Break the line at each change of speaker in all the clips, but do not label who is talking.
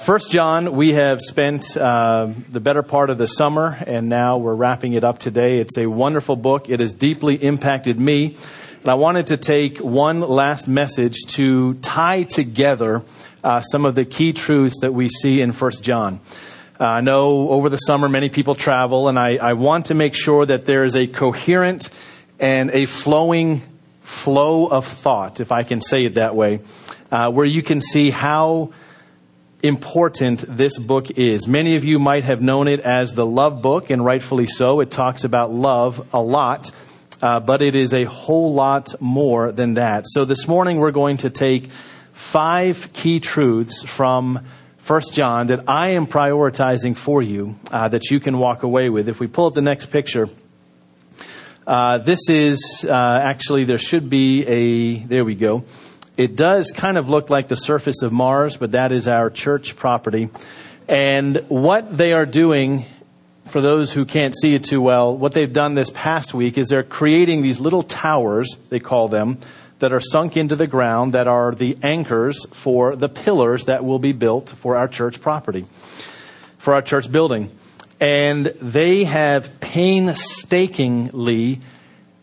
First John, we have spent the better part of the summer, and now we're wrapping it up today. It's a wonderful book. It has deeply impacted me. And I wanted to take one last message to tie together some of the key truths that we see in First John. I know over the summer many people travel, and I want to make sure that there is a coherent and a flowing flow of thought, if I can say it that way, where you can see how important this book is. Many of you might have known it as the love book, and rightfully so. It talks about love a lot, but it is a whole lot more than that. So this morning we're going to take 5 key truths from 1 John that I am prioritizing for you, that you can walk away with. If we pull up the next picture, this is actually, there should be there we go. It does kind of look like the surface of Mars, but that is our church property. And what they are doing, for those who can't see it too well, what they've done this past week is they're creating these little towers, they call them, that are sunk into the ground, that are the anchors for the pillars that will be built for our church property, for our church building. And they have painstakingly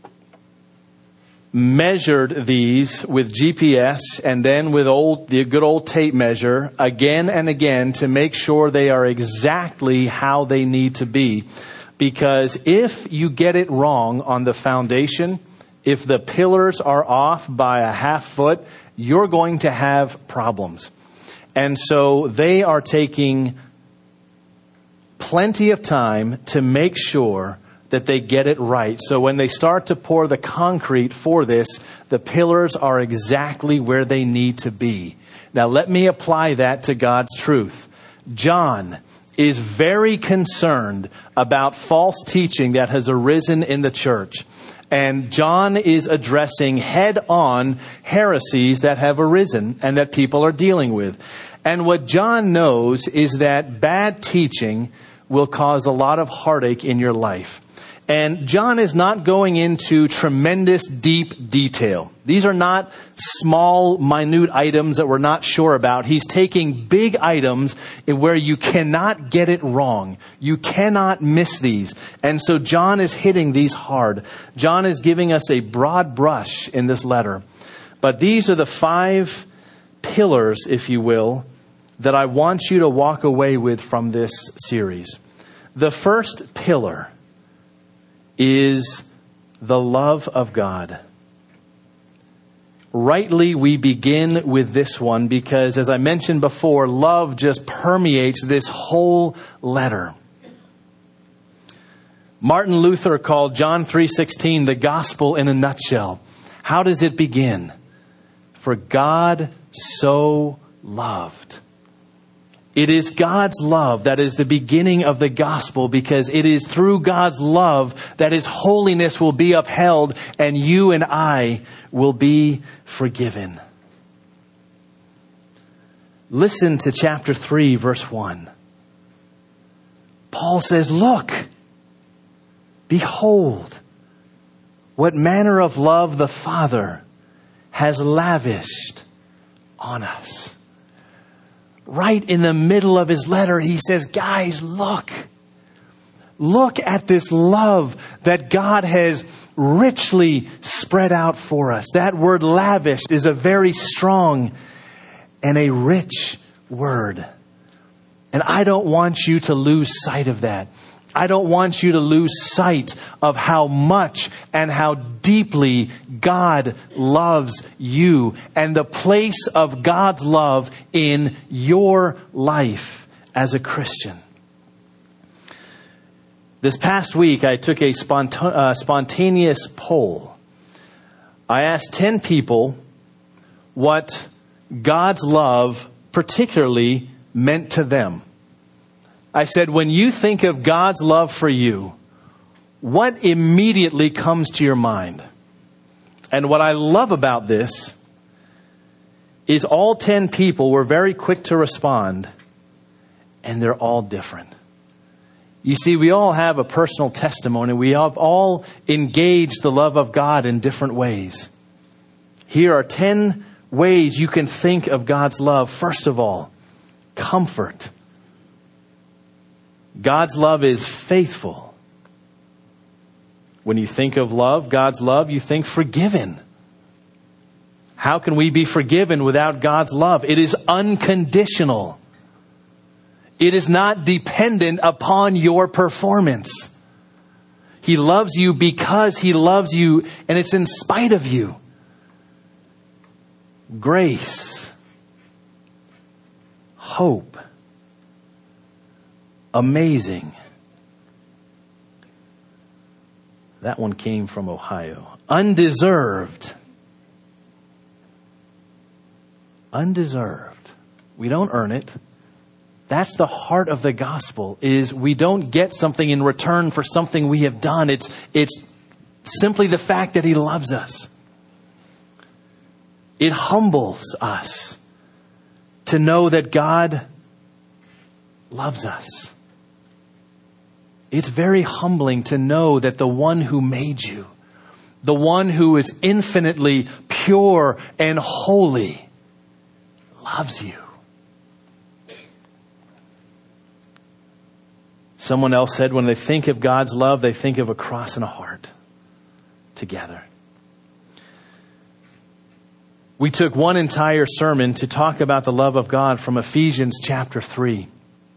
measured these with GPS and then with the good old tape measure again and again to make sure they are exactly how they need to be. Because if you get it wrong on the foundation, if the pillars are off by a half foot, you're going to have problems. And so they are taking plenty of time to make sure that they get it right. So when they start to pour the concrete for this, the pillars are exactly where they need to be. Now let me apply that to God's truth. John is very concerned about false teaching that has arisen in the church. And John is addressing head-on heresies that have arisen and that people are dealing with. And what John knows is that bad teaching will cause a lot of heartache in your life. And John is not going into tremendous deep detail. These are not small, minute items that we're not sure about. He's taking big items where you cannot get it wrong. You cannot miss these. And so John is hitting these hard. John is giving us a broad brush in this letter. But these are the 5 pillars, if you will, that I want you to walk away with from this series. The first pillar is the love of God. Rightly, we begin with this one because, as I mentioned before, love just permeates this whole letter. Martin Luther called John 3:16 the gospel in a nutshell. How does it begin? For God so loved. It is God's love that is the beginning of the gospel, because it is through God's love that His holiness will be upheld and you and I will be forgiven. Listen to chapter 3, verse 1. Paul says, "Look, behold, what manner of love the Father has lavished on us." Right in the middle of his letter, he says, guys, look at this love that God has richly spread out for us. That word lavished is a very strong and a rich word. And I don't want you to lose sight of that. I don't want you to lose sight of how much and how deeply God loves you and the place of God's love in your life as a Christian. This past week, I took a spontaneous poll. I asked 10 people what God's love particularly meant to them. I said, when you think of God's love for you, what immediately comes to your mind? And what I love about this is all 10 people were very quick to respond, and they're all different. You see, we all have a personal testimony. We have all engaged the love of God in different ways. Here are 10 ways you can think of God's love. First of all, comfort. God's love is faithful. When you think of love, God's love, you think forgiven. How can we be forgiven without God's love? It is unconditional. It is not dependent upon your performance. He loves you because He loves you, and it's in spite of you. Grace, hope, amazing. That one came from Ohio. Undeserved. Undeserved. We don't earn it. That's the heart of the gospel, is we don't get something in return for something we have done. It's simply the fact that He loves us. It humbles us to know that God loves us. It's very humbling to know that the one who made you, the one who is infinitely pure and holy, loves you. Someone else said when they think of God's love, they think of a cross and a heart together. We took one entire sermon to talk about the love of God from Ephesians chapter 3.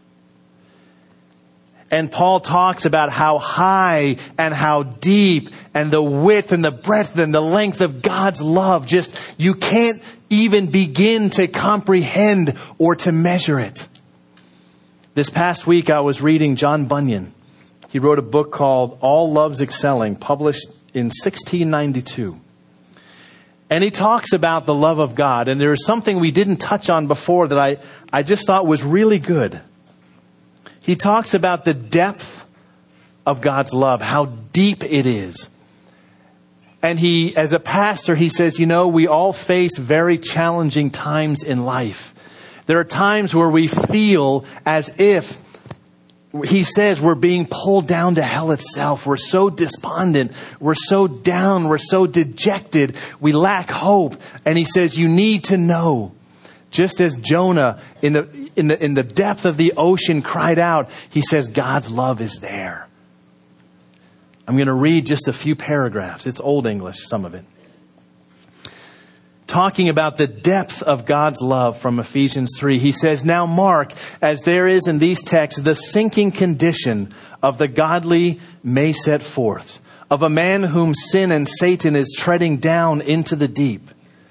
And Paul talks about how high and how deep and the width and the breadth and the length of God's love. Just, you can't even begin to comprehend or to measure it. This past week I was reading John Bunyan. He wrote a book called All Loves Excelling, published in 1692. And he talks about the love of God. And there is something we didn't touch on before that I just thought was really good. He talks about the depth of God's love, how deep it is. And he, as a pastor, he says, we all face very challenging times in life. There are times where we feel as if, he says, we're being pulled down to hell itself. We're so despondent. We're so down. We're so dejected. We lack hope. And he says, you need to know, just as Jonah in the depth of the ocean cried out, he says, God's love is there. I'm going to read just a few paragraphs. It's Old English, some of it. Talking about the depth of God's love from Ephesians 3. He says, now mark, as there is in these texts, the sinking condition of the godly may set forth, of a man whom sin and Satan is treading down into the deep.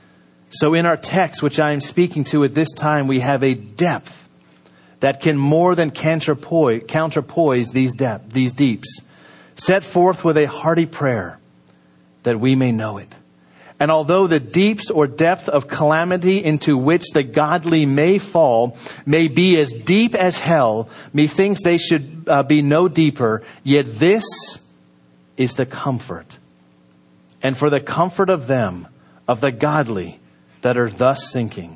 So in our text, which I am speaking to at this time, we have a depth that can more than counterpoise these deeps. Set forth with a hearty prayer that we may know it. And although the deeps or depth of calamity into which the godly may fall may be as deep as hell, methinks they should be no deeper, yet this is the comfort. And for the comfort of them, of the godly that are thus sinking,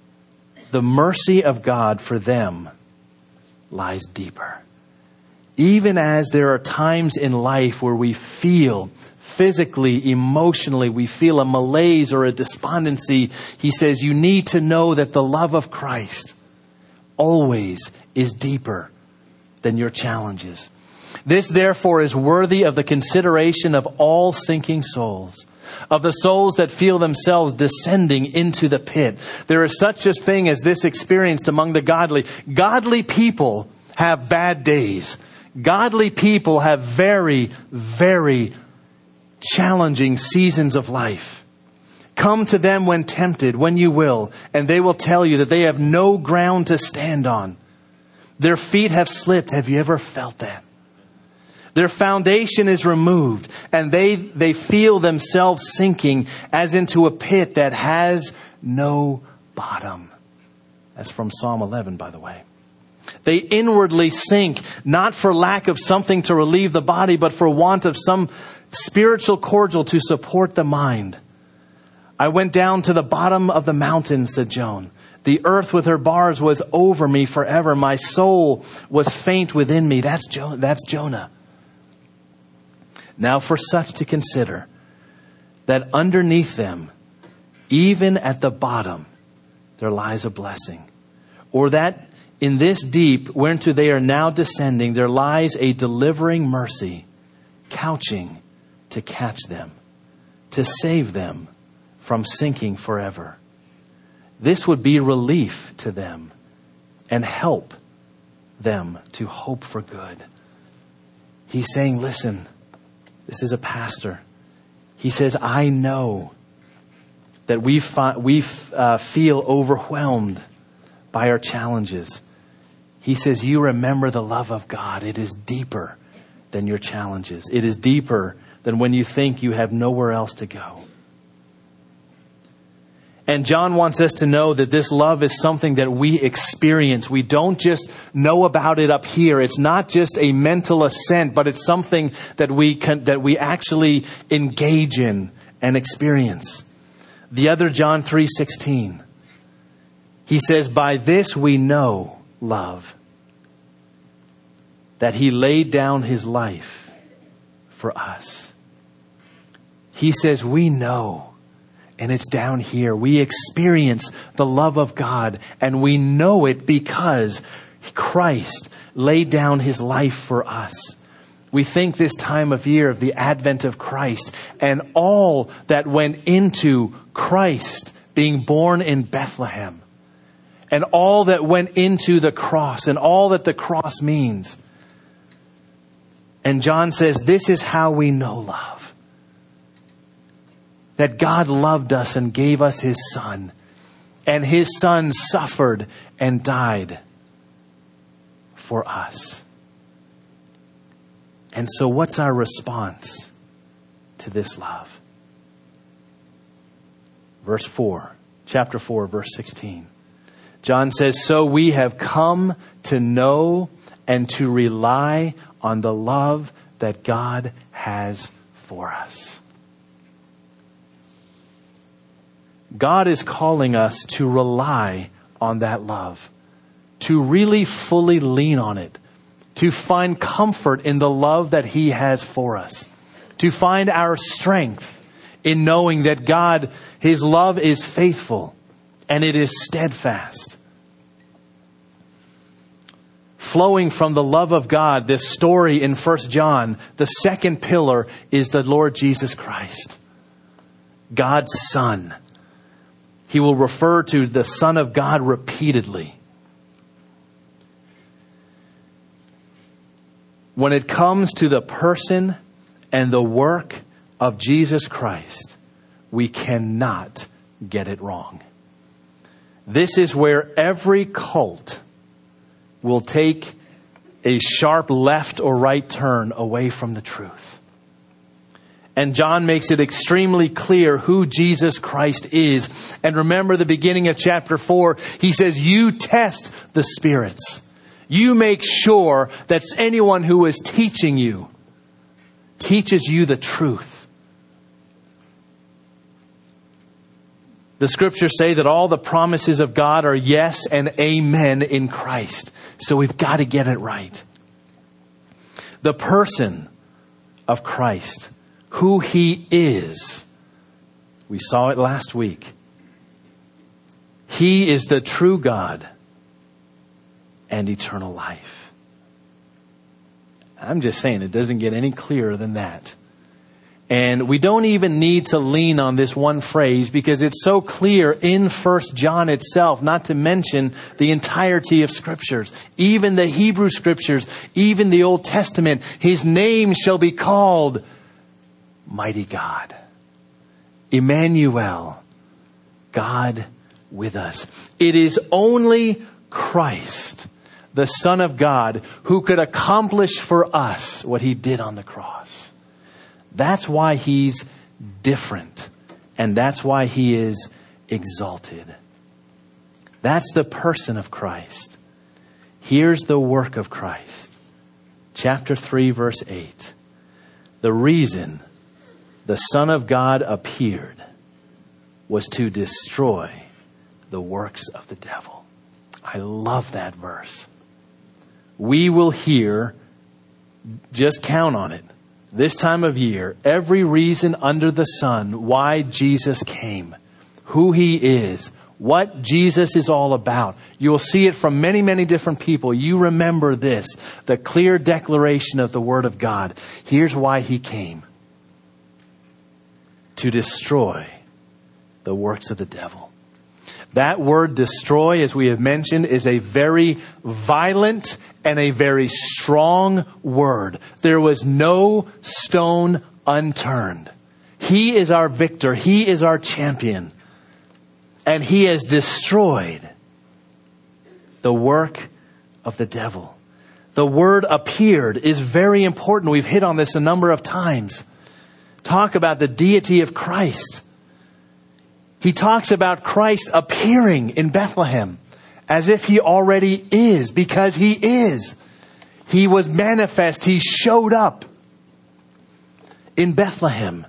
the mercy of God for them lies deeper. Even as there are times in life where we feel physically, emotionally, we feel a malaise or a despondency, he says you need to know that the love of Christ always is deeper than your challenges. This, therefore, is worthy of the consideration of all sinking souls, of the souls that feel themselves descending into the pit. There is such a thing as this experienced among the godly. Godly people have bad days. Godly people have very, very challenging seasons of life. Come to them when tempted, when you will, and they will tell you that they have no ground to stand on. Their feet have slipped. Have you ever felt that? Their foundation is removed, and they feel themselves sinking as into a pit that has no bottom. That's from Psalm 11, by the way. They inwardly sink, not for lack of something to relieve the body, but for want of some spiritual cordial to support the mind. I went down to the bottom of the mountain, said Joan. The earth with her bars was over me forever. My soul was faint within me. That's Jonah. Now for such to consider that underneath them, even at the bottom, there lies a blessing. Or that In this deep whereunto they are now descending, there lies a delivering mercy, couching to catch them, to save them from sinking forever. This would be relief to them and help them to hope for good. He's saying, listen, this is a pastor. He says, I know that we feel overwhelmed by our challenges. He says, you remember the love of God. It is deeper than your challenges. It is deeper than when you think you have nowhere else to go. And John wants us to know that this love is something that we experience. We don't just know about it up here. It's not just a mental assent, but it's something that we actually engage in and experience. The other John 3:16. He says, by this we know love, that he laid down his life for us. He says, we know. And it's down here. We experience the love of God, and we know it because Christ laid down his life for us. We think this time of year of the advent of Christ and all that went into Christ being born in Bethlehem, and all that went into the cross and all that the cross means. And John says, this is how we know love. That God loved us and gave us his Son. And his Son suffered and died for us. And so what's our response to this love? Verse 4, chapter 4, verse 16. John says, so we have come to know and to rely on the love that God has for us. God is calling us to rely on that love, to really fully lean on it, to find comfort in the love that he has for us, to find our strength in knowing that God, his love is faithful and it is steadfast. Flowing from the love of God, this story in 1 John, the second pillar is the Lord Jesus Christ, God's Son. He will refer to the Son of God repeatedly. When it comes to the person and the work of Jesus Christ, we cannot get it wrong. This is where every cult will take a sharp left or right turn away from the truth. And John makes it extremely clear who Jesus Christ is. And remember the beginning of chapter 4, he says, you test the spirits. You make sure that anyone who is teaching you teaches you the truth. The scriptures say that all the promises of God are yes and amen in Christ. So we've got to get it right. The person of Christ, who he is. We saw it last week. He is the true God and eternal life. I'm just saying, it doesn't get any clearer than that. And we don't even need to lean on this one phrase because it's so clear in 1 John itself, not to mention the entirety of scriptures, even the Hebrew scriptures, even the Old Testament. His name shall be called Mighty God, Emmanuel, God with us. It is only Christ, the Son of God, who could accomplish for us what he did on the cross. That's why he's different. And that's why he is exalted. That's the person of Christ. Here's the work of Christ. Chapter 3, verse 8. The reason the Son of God appeared was to destroy the works of the devil. I love that verse. We will hear, just count on it, this time of year, every reason under the sun why Jesus came, who he is, what Jesus is all about. You will see it from many, many different people. You remember this, the clear declaration of the Word of God. Here's why He came: to destroy the works of the devil. That word destroy, as we have mentioned, is a very violent and a very strong word. There was no stone unturned. He is our victor. He is our champion. And He has destroyed the work of the devil. The word appeared is very important. We've hit on this a number of times. Talk about the deity of Christ. He talks about Christ appearing in Bethlehem as if He already is, because He is. He was manifest. He showed up in Bethlehem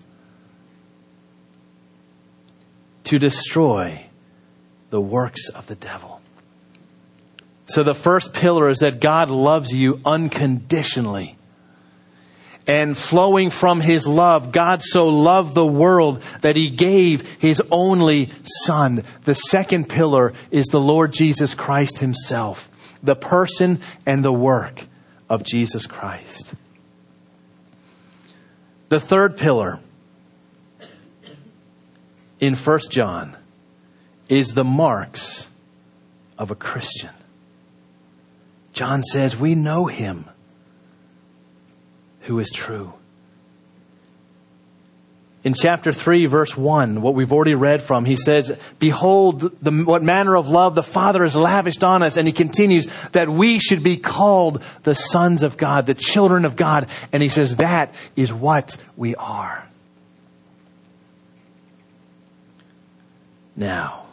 to destroy the works of the devil. So the first pillar is that God loves you unconditionally. And flowing from His love, God so loved the world that He gave His only Son. The second pillar is the Lord Jesus Christ Himself, the person and the work of Jesus Christ. The third pillar in 1 John is the marks of a Christian. John says, we know Him who is true. In chapter 3, verse 1, what we've already read from, he says, behold, what manner of love the Father has lavished on us. And he continues that we should be called the sons of God, the children of God. And he says that is what we are. Now,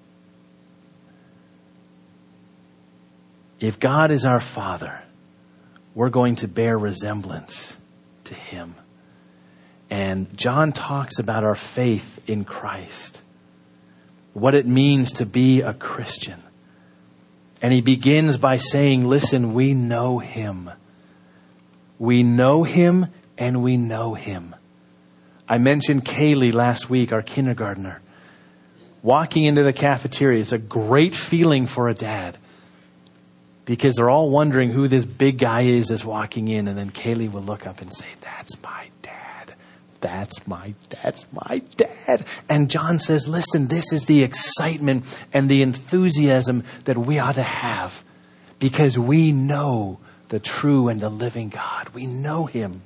if God is our Father, we're going to bear resemblance to Him. And John talks about our faith in Christ, what it means to be a Christian. And he begins by saying, listen, we know Him. We know Him and we know Him. I mentioned Kaylee last week, our kindergartner. Walking into the cafeteria, it's a great feeling for a dad. Because they're all wondering who this big guy is that's walking in. And then Kaylee will look up and say, that's my dad. That's my dad. And John says, listen, this is the excitement and the enthusiasm that we ought to have. Because we know the true and the living God. We know Him.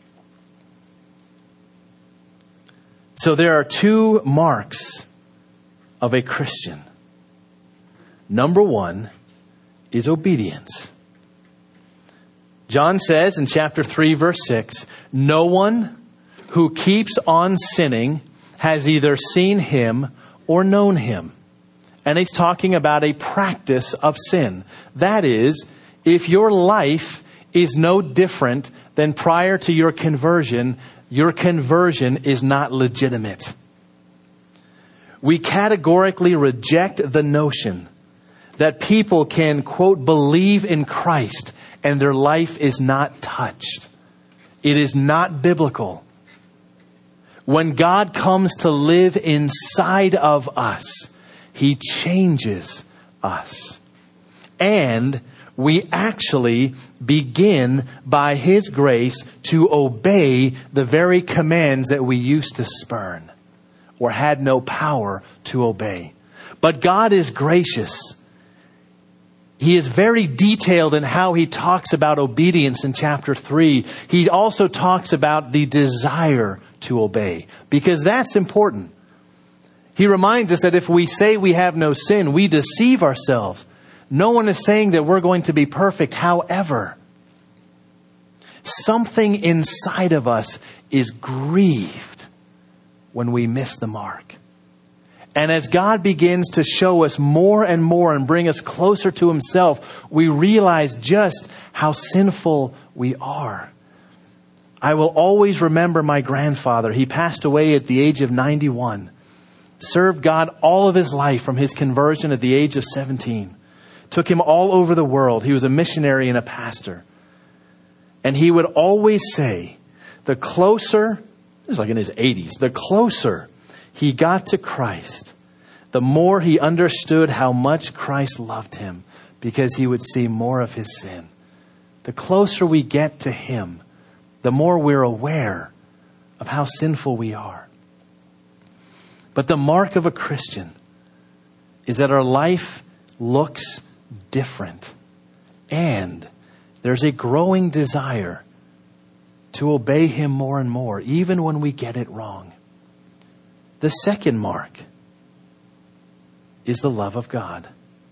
So there are two marks of a Christian. Number one is obedience. John says in chapter 3, verse 6, no one who keeps on sinning has either seen Him or known Him. And he's talking about a practice of sin. That is, if your life is no different than prior to your conversion is not legitimate. We categorically reject the notion that people can, quote, believe in Christ and their life is not touched. It is not biblical. When God comes to live inside of us, He changes us. And we actually begin by His grace to obey the very commands that we used to spurn or had no power to obey. But God is gracious. He is very detailed in how He talks about obedience in chapter 3. He also talks about the desire to obey, because that's important. He reminds us that if we say we have no sin, we deceive ourselves. No one is saying that we're going to be perfect. However, something inside of us is grieved when we miss the mark. And as God begins to show us more and more and bring us closer to Himself, we realize just how sinful we are. I will always remember my grandfather. He passed away at the age of 91. Served God all of his life from his conversion at the age of 17. Took him all over the world. He was a missionary and a pastor. And he would always say, the closer, it was like in his 80s, the closer he got to Christ, the more he understood how much Christ loved him, because he would see more of his sin. The closer we get to him, the more we're aware of how sinful we are. But the mark of a Christian is that our life looks different. And there's a growing desire to obey him more and more, even when we get it wrong. The second mark is the love of God.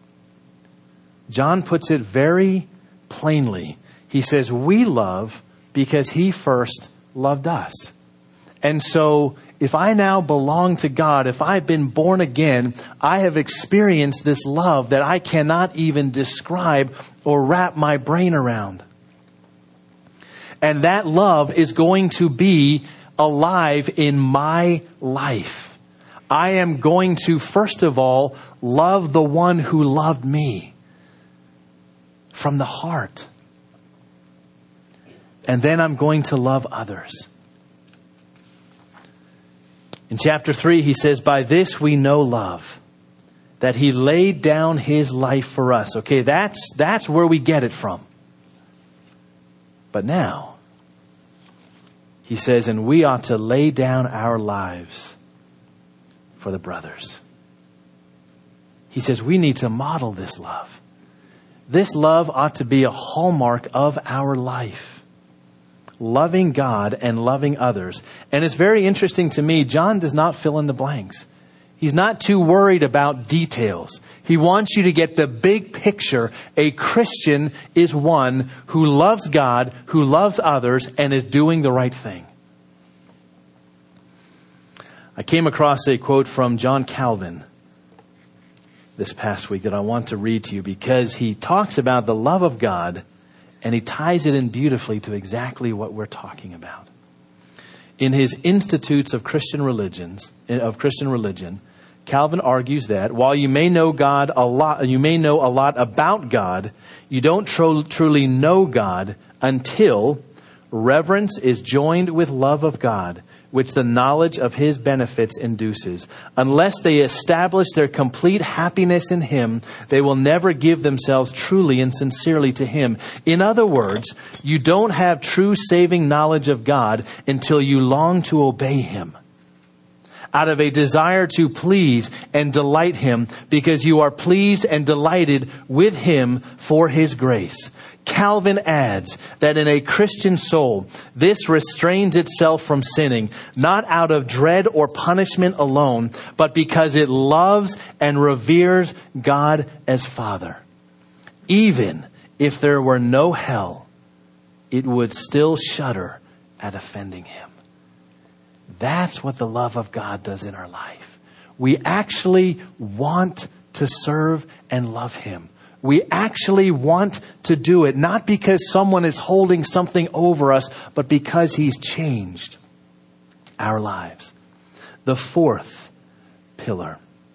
John puts it very plainly. He says, we love because he first loved us. And so if I now belong to God, if I've been born again, I have experienced this love that I cannot even describe or wrap my brain around. And that love is going to be alive in my life. I am going to, first of all, love the one who loved me from the heart. And then I'm going to love others. In chapter 3, he says, by this we know love, that he laid down his life for us. Okay, that's where we get it from. But now, he says, and we ought to lay down our lives for the brothers. He says we need to model this love. This love ought to be a hallmark of our life. Loving God and loving others. And it's very interesting to me, John does not fill in the blanks. He's not too worried about details. He wants you to get the big picture. A Christian is one who loves God, who loves others, and is doing the right thing. I came across a quote from John Calvin this past week that I want to read to you, because he talks about the love of God and he ties it in beautifully to exactly what we're talking about. In his Institutes of Christian Religion, Calvin argues that while you may know God a lot, you may know a lot about God, you don't truly know God until reverence is joined with love of God, which the knowledge of his benefits induces. Unless they establish their complete happiness in him, they will never give themselves truly and sincerely to him. In other words, you don't have true saving knowledge of God until you long to obey him, out of a desire to please and delight him, because you are pleased and delighted with him for his grace. Calvin adds that in a Christian soul, this restrains itself from sinning, not out of dread or punishment alone, but because it loves and reveres God as Father. Even if there were no hell, it would still shudder at offending him. That's what the love of God does in our life. We actually want to serve and love him. We actually want to do it, not because someone is holding something over us, but because he's changed our lives. The fourth pillar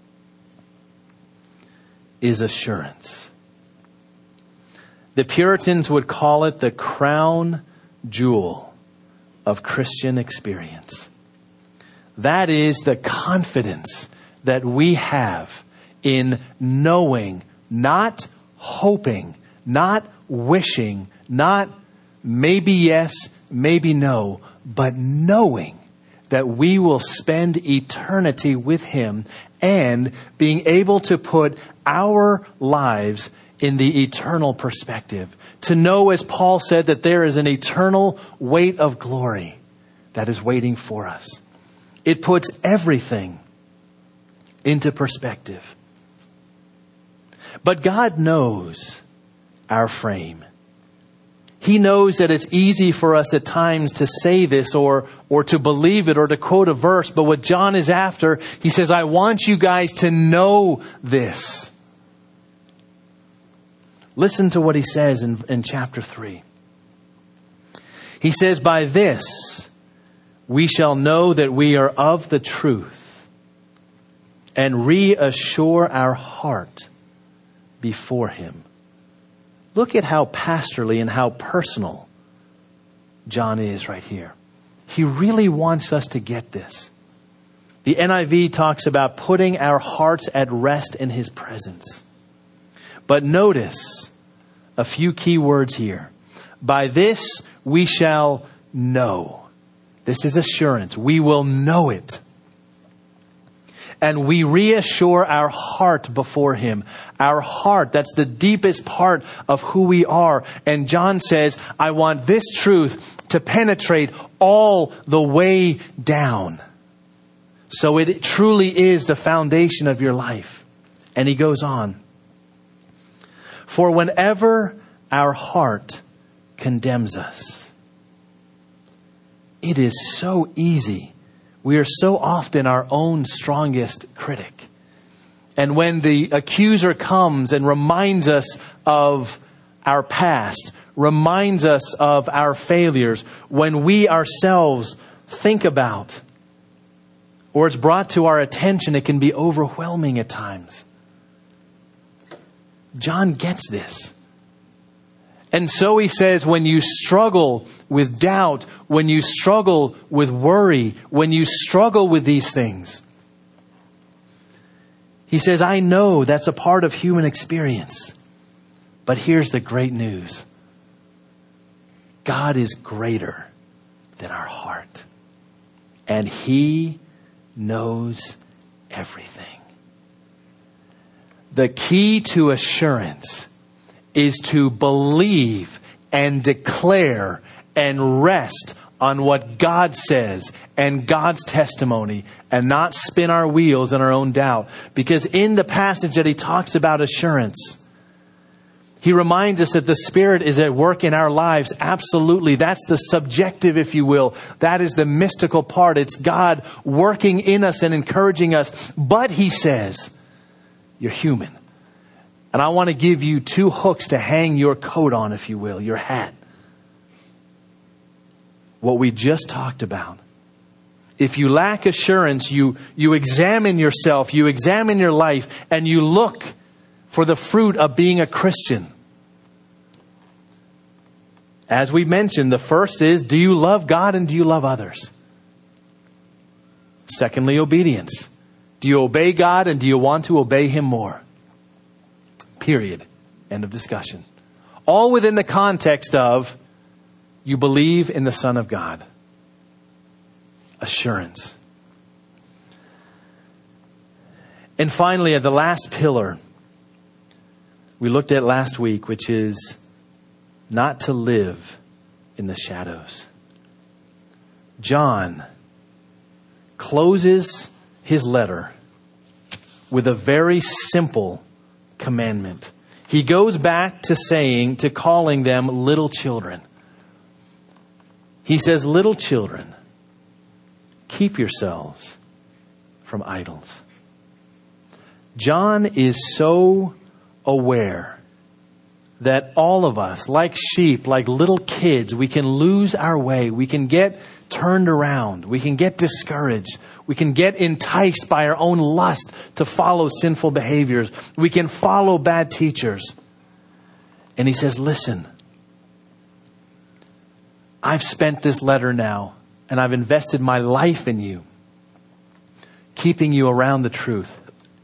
is assurance. The Puritans would call it the crown jewel of Christian experience. That is the confidence that we have in knowing, not hoping, not wishing, not maybe yes, maybe no, but knowing that we will spend eternity with him and being able to put our lives in the eternal perspective. To know, as Paul said, that there is an eternal weight of glory that is waiting for us. It puts everything into perspective. But God knows our frame. He knows that it's easy for us at times to say this or to believe it or to quote a verse. But what John is after, he says, I want you guys to know this. Listen to what he says in chapter 3. He says, by this we shall know that we are of the truth and reassure our heart before him. Look at how pastorally and how personal John is right here. He really wants us to get this. The NIV talks about putting our hearts at rest in His presence. But notice a few key words here. By this we shall know. This is assurance. We will know it. And we reassure our heart before Him. Our heart, that's the deepest part of who we are. And John says, I want this truth to penetrate all the way down. So it truly is the foundation of your life. And he goes on. For whenever our heart condemns us, it is so easy. We are so often our own strongest critic. And when the accuser comes and reminds us of our past, reminds us of our failures, when we ourselves think about, or it's brought to our attention, it can be overwhelming at times. John gets this. And so he says, when you struggle with doubt, when you struggle with worry, when you struggle with these things, he says, I know that's a part of human experience. But here's the great news. God is greater than our heart. And He knows everything. The key to assurance is to believe and declare and rest on what God says and God's testimony, and not spin our wheels in our own doubt. Because in the passage that he talks about assurance, he reminds us that the Spirit is at work in our lives. Absolutely. That's the subjective, if you will. That is the mystical part. It's God working in us and encouraging us. But he says, you're human. And I want to give you two hooks to hang your coat on, if you will, your hat. What we just talked about. If you lack assurance, you examine yourself, you examine your life, and you look for the fruit of being a Christian. As we mentioned, the first is, do you love God and do you love others? Secondly, obedience. Do you obey God and do you want to obey Him more? Period. End of discussion. All within the context of you believe in the Son of God. Assurance. And finally, the last pillar we looked at last week, which is not to live in the shadows. John closes his letter with a very simple commandment. He goes back to calling them little children. He says, little children, keep yourselves from idols. John is so aware that all of us, like sheep, like little kids, we can lose our way. We can get turned around. We can get discouraged. We can get enticed by our own lust to follow sinful behaviors. We can follow bad teachers. And he says, listen, I've spent this letter now, and I've invested my life in you, keeping you around the truth.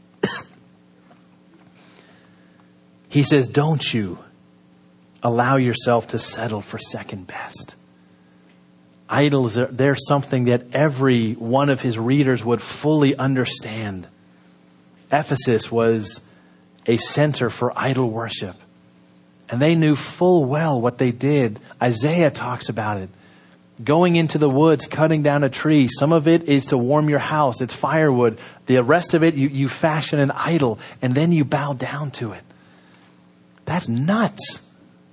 He says, don't you allow yourself to settle for second best. Idols, they're something that every one of his readers would fully understand. Ephesus was a center for idol worship. And they knew full well what they did. Isaiah talks about it. Going into the woods, cutting down a tree. Some of it is to warm your house. It's firewood. The rest of it, you fashion an idol and then you bow down to it. That's nuts.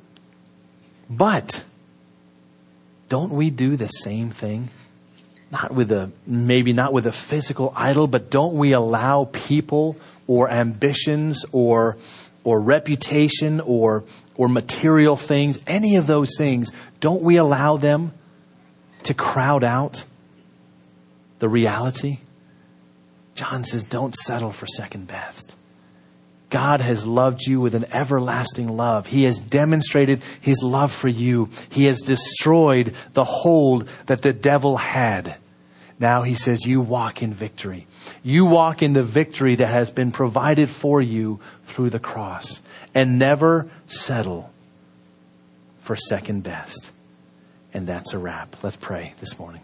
But don't we do the same thing? Maybe not with a physical idol, but don't we allow people or ambitions or reputation or material things, any of those things, don't we allow them to crowd out the reality? John says, don't settle for second best. God has loved you with an everlasting love. He has demonstrated His love for you. He has destroyed the hold that the devil had. Now he says, you walk in victory. You walk in the victory that has been provided for you through the cross. And never settle for second best. And that's a wrap. Let's pray this morning.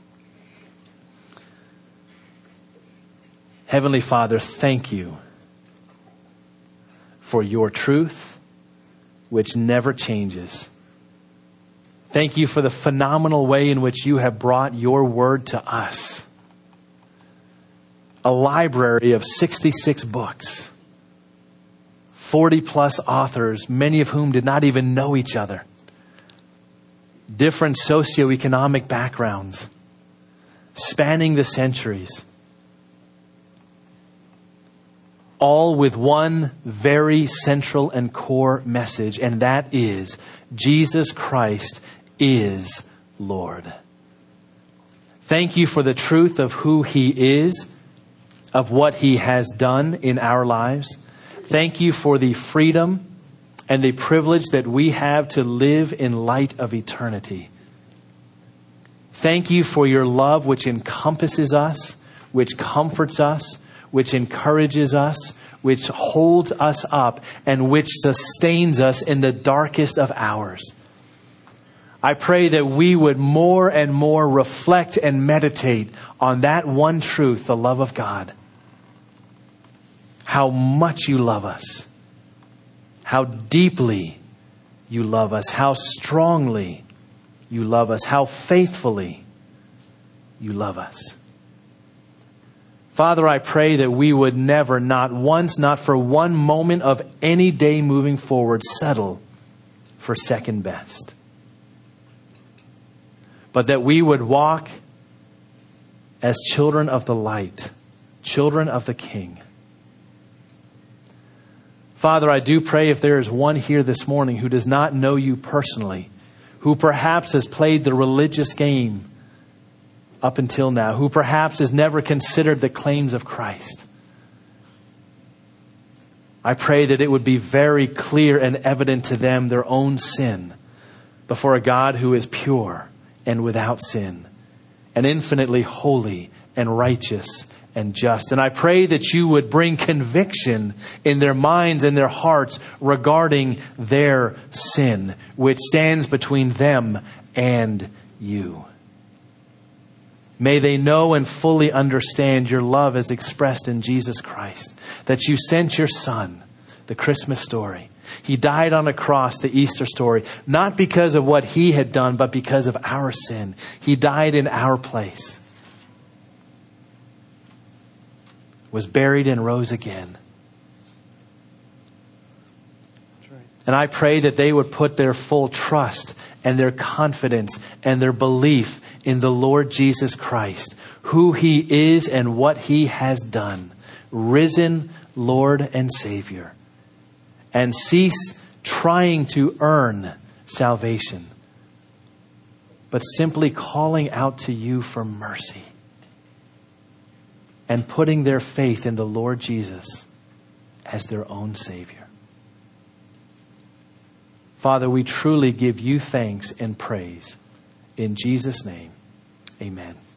Heavenly Father, thank you for your truth, which never changes. Thank you for the phenomenal way in which you have brought your word to us. A library of 66 books, 40 plus authors, many of whom did not even know each other. Different socioeconomic backgrounds, spanning the centuries. All with one very central and core message, and that is Jesus Christ is Lord. Thank you for the truth of who He is, of what He has done in our lives. Thank you for the freedom and the privilege that we have to live in light of eternity. Thank you for your love which encompasses us, which comforts us, which encourages us, which holds us up, and which sustains us in the darkest of hours. I pray that we would more and more reflect and meditate on that one truth, the love of God. How much you love us. How deeply you love us. How strongly you love us. How faithfully you love us. Father, I pray that we would never, not once, not for one moment of any day moving forward, settle for second best. But that we would walk as children of the light, children of the King. Father, I do pray if there is one here this morning who does not know you personally, who perhaps has played the religious game up until now, who perhaps has never considered the claims of Christ. I pray that it would be very clear and evident to them their own sin before a God who is pure and without sin and infinitely holy and righteous and just. And I pray that you would bring conviction in their minds and their hearts regarding their sin, which stands between them and you. May they know and fully understand your love as expressed in Jesus Christ. That you sent your Son, the Christmas story. He died on a cross, the Easter story, not because of what He had done, but because of our sin. He died in our place. Was buried and rose again. And I pray that they would put their full trust and their confidence and their belief in the Lord Jesus Christ, who He is and what He has done, risen Lord and Savior, and cease trying to earn salvation, but simply calling out to you for mercy and putting their faith in the Lord Jesus as their own Savior. Father, we truly give you thanks and praise. In Jesus' name, amen.